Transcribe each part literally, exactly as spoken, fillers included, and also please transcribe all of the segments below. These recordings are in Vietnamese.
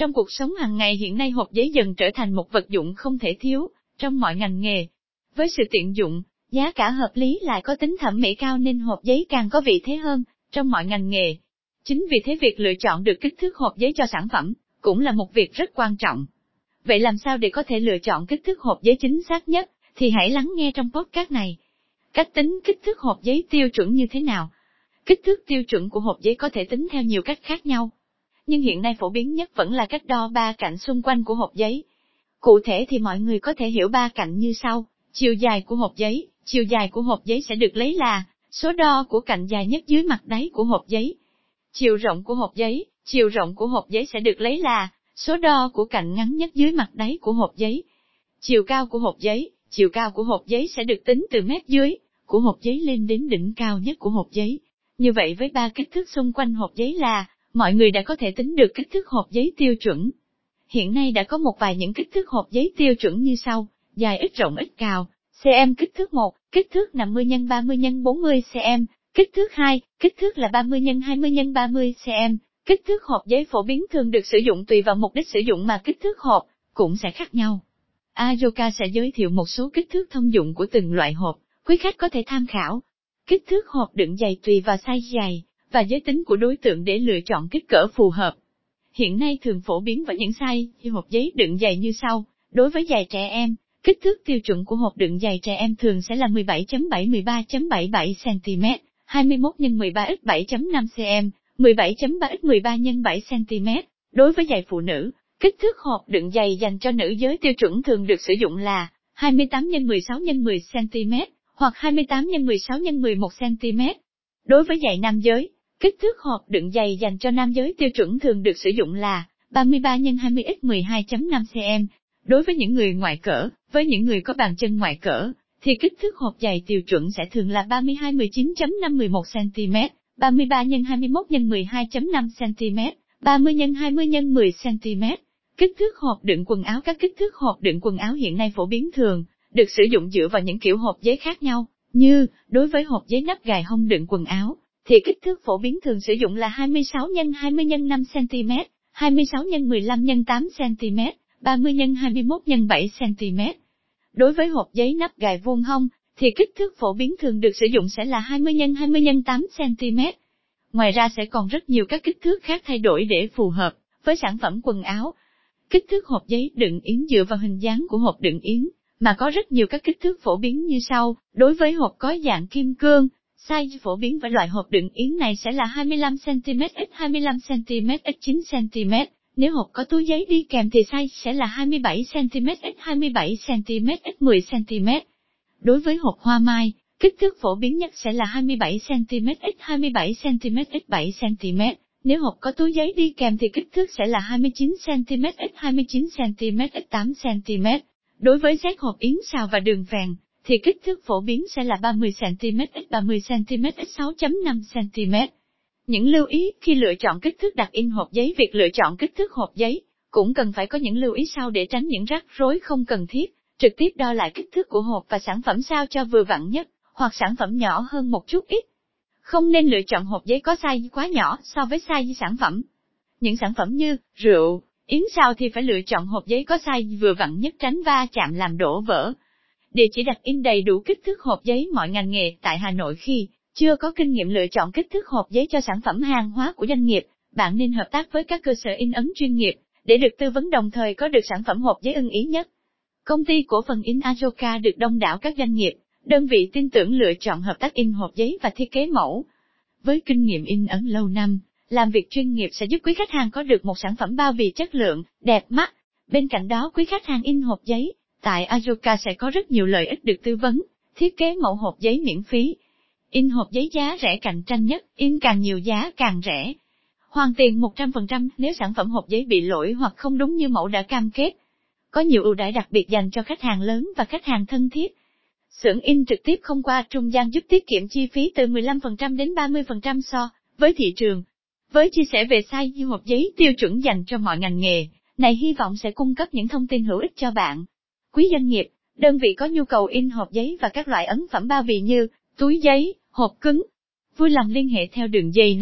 Trong cuộc sống hàng ngày hiện nay hộp giấy dần trở thành một vật dụng không thể thiếu, trong mọi ngành nghề. Với sự tiện dụng, giá cả hợp lý lại có tính thẩm mỹ cao nên hộp giấy càng có vị thế hơn, trong mọi ngành nghề. Chính vì thế việc lựa chọn được kích thước hộp giấy cho sản phẩm, cũng là một việc rất quan trọng. Vậy làm sao để có thể lựa chọn kích thước hộp giấy chính xác nhất, thì hãy lắng nghe trong podcast này. Cách tính kích thước hộp giấy tiêu chuẩn như thế nào? Kích thước tiêu chuẩn của hộp giấy có thể tính theo nhiều cách khác nhau. Nhưng hiện nay phổ biến nhất vẫn là cách đo ba cạnh xung quanh của hộp giấy. Cụ thể thì mọi người có thể hiểu ba cạnh như sau. Chiều dài của hộp giấy, chiều dài của hộp giấy sẽ được lấy là số đo của cạnh dài nhất dưới mặt đáy của hộp giấy. Chiều rộng của hộp giấy, chiều rộng của hộp giấy sẽ được lấy là số đo của cạnh ngắn nhất dưới mặt đáy của hộp giấy. Chiều cao của hộp giấy, chiều cao của hộp giấy sẽ được tính từ mép dưới của hộp giấy lên đến đỉnh cao nhất của hộp giấy. Như vậy với ba kích thước xung quanh hộp giấy là, mọi người đã có thể tính được kích thước hộp giấy tiêu chuẩn. Hiện nay đã có một vài những kích thước hộp giấy tiêu chuẩn như sau, dài ít rộng ít cao, cm kích thước một, kích thước năm mươi nhân ba mươi nhân bốn mươi cm, kích thước hai, kích thước là ba mươi nhân hai mươi nhân ba mươi cm. Kích thước hộp giấy phổ biến thường được sử dụng tùy vào mục đích sử dụng mà kích thước hộp cũng sẽ khác nhau. Ajoka sẽ giới thiệu một số kích thước thông dụng của từng loại hộp, quý khách có thể tham khảo. Kích thước hộp đựng giày tùy vào size giày và giới tính của đối tượng để lựa chọn kích cỡ phù hợp. Hiện nay thường phổ biến với những size như hộp giấy đựng giày như sau. Đối với giày trẻ em, kích thước tiêu chuẩn của hộp đựng giày trẻ em thường sẽ là mười bảy chấm bảy mười ba chấm bảy mươi bảy cm, hai mươi mốt nhân mười ba x bảy chấm năm cm, mười bảy chấm ba x mười ba nhân bảy cm. Đối với giày phụ nữ, kích thước hộp đựng giày dành cho nữ giới tiêu chuẩn thường được sử dụng là hai mươi tám nhân mười sáu nhân mười cm hoặc hai mươi tám nhân mười sáu nhân mười một cm. Đối với giày nam giới, kích thước hộp đựng giày dành cho nam giới tiêu chuẩn thường được sử dụng là ba mươi ba nhân hai mươi x mười hai chấm năm cm. Đối với những người ngoại cỡ, với những người có bàn chân ngoại cỡ, thì kích thước hộp giày tiêu chuẩn sẽ thường là ba mươi hai mười chín chấm năm mười một cm, ba mươi ba nhân hai mươi mốt nhân mười hai chấm năm cm, ba mươi nhân hai mươi nhân mười cm. Kích thước hộp đựng quần áo. Các kích thước hộp đựng quần áo hiện nay phổ biến thường được sử dụng dựa vào những kiểu hộp giấy khác nhau, như đối với hộp giấy nắp gài hông đựng quần áo thì kích thước phổ biến thường sử dụng là hai mươi sáu nhân hai mươi nhân năm cm, hai mươi sáu nhân mười lăm nhân tám cm, ba mươi nhân hai mươi mốt nhân bảy cm. Đối với hộp giấy nắp gài vuông hông thì kích thước phổ biến thường được sử dụng sẽ là hai mươi nhân hai mươi nhân tám cm. Ngoài ra sẽ còn rất nhiều các kích thước khác thay đổi để phù hợp với sản phẩm quần áo. Kích thước hộp giấy đựng yến dựa vào hình dáng của hộp đựng yến mà có rất nhiều các kích thước phổ biến như sau. Đối với hộp có dạng kim cương, size phổ biến với loại hộp đựng yến này sẽ là hai mươi lăm xăng-ti-mét x hai mươi lăm xăng-ti-mét x chín xăng-ti-mét. Nếu hộp có túi giấy đi kèm thì size sẽ là hai mươi bảy xăng-ti-mét x hai mươi bảy xăng-ti-mét x mười xăng-ti-mét. Đối với hộp hoa mai, kích thước phổ biến nhất sẽ là hai mươi bảy xăng-ti-mét x hai mươi bảy xăng-ti-mét x bảy xăng-ti-mét. Nếu hộp có túi giấy đi kèm thì kích thước sẽ là hai mươi chín xăng-ti-mét x hai mươi chín xăng-ti-mét x tám xăng-ti-mét. Đối với set hộp yến xào và đường phèn, thì kích thước phổ biến sẽ là ba mươi xăng-ti-mét x ba mươi xăng-ti-mét x sáu chấm năm xăng-ti-mét. Những lưu ý khi lựa chọn kích thước đặt in hộp giấy. Việc lựa chọn kích thước hộp giấy cũng cần phải có những lưu ý sau để tránh những rắc rối không cần thiết. Trực tiếp đo lại kích thước của hộp và sản phẩm sao cho vừa vặn nhất, hoặc sản phẩm nhỏ hơn một chút ít. Không nên lựa chọn hộp giấy có size quá nhỏ so với size sản phẩm. Những sản phẩm như rượu, yến xào thì phải lựa chọn hộp giấy có size vừa vặn nhất tránh va chạm làm đổ vỡ. Địa chỉ đặt in đầy đủ kích thước hộp giấy. Mọi ngành nghề tại Hà Nội khi chưa có kinh nghiệm lựa chọn kích thước hộp giấy cho sản phẩm hàng hóa của doanh nghiệp, bạn nên hợp tác với các cơ sở in ấn chuyên nghiệp để được tư vấn đồng thời có được sản phẩm hộp giấy ưng ý nhất. Công ty cổ phần in Ajoka được đông đảo các doanh nghiệp, đơn vị tin tưởng lựa chọn hợp tác in hộp giấy và thiết kế mẫu. Với kinh nghiệm in ấn lâu năm, làm việc chuyên nghiệp sẽ giúp quý khách hàng có được một sản phẩm bao bì chất lượng, đẹp mắt. Bên cạnh đó quý khách hàng in hộp giấy, tại Ajoka sẽ có rất nhiều lợi ích được tư vấn, thiết kế mẫu hộp giấy miễn phí. In hộp giấy giá rẻ cạnh tranh nhất, in càng nhiều giá càng rẻ. Hoàn tiền một trăm phần trăm nếu sản phẩm hộp giấy bị lỗi hoặc không đúng như mẫu đã cam kết. Có nhiều ưu đãi đặc biệt dành cho khách hàng lớn và khách hàng thân thiết. Xưởng in trực tiếp không qua trung gian giúp tiết kiệm chi phí từ mười lăm phần trăm đến ba mươi phần trăm so với thị trường. Với chia sẻ về size hộp giấy tiêu chuẩn dành cho mọi ngành nghề, này hy vọng sẽ cung cấp những thông tin hữu ích cho bạn. Quý doanh nghiệp, đơn vị có nhu cầu in hộp giấy và các loại ấn phẩm bao bì như túi giấy, hộp cứng, vui lòng liên hệ theo đường dây nóng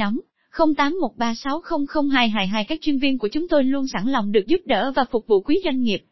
không tám một ba sáu không không hai hai hai. Các chuyên viên của chúng tôi luôn sẵn lòng được giúp đỡ và phục vụ quý doanh nghiệp.